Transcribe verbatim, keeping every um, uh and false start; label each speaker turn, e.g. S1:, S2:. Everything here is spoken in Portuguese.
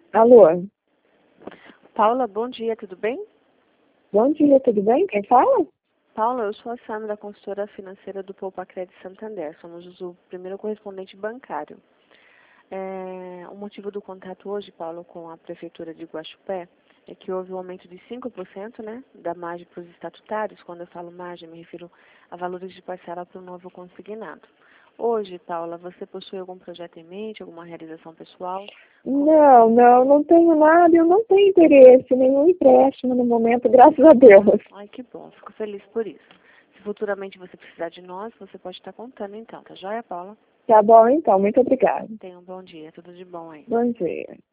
S1: Alô?
S2: Paula, bom dia, tudo bem?
S1: Bom dia, tudo bem? Quem fala?
S2: Paula, eu sou a Sandra, da consultora financeira do Poupa Crédito Santander. Somos o primeiro correspondente bancário. É, o motivo do contato hoje, Paula, com a Prefeitura de Guaxupé é que houve um aumento de cinco por cento, né, da margem para os estatutários. Quando eu falo margem, me refiro a valores de parcela para o novo consignado. Hoje, Paula, você possui algum projeto em mente, alguma realização pessoal?
S1: Não, não, não tenho nada, eu não tenho interesse, nenhum empréstimo no momento, graças a Deus.
S2: Ai, que bom, fico feliz por isso. Se futuramente você precisar de nós, você pode estar contando então, tá joia, Paula?
S1: Tá bom então, muito obrigada.
S2: Tenha um bom dia, tudo de bom aí.
S1: Bom dia.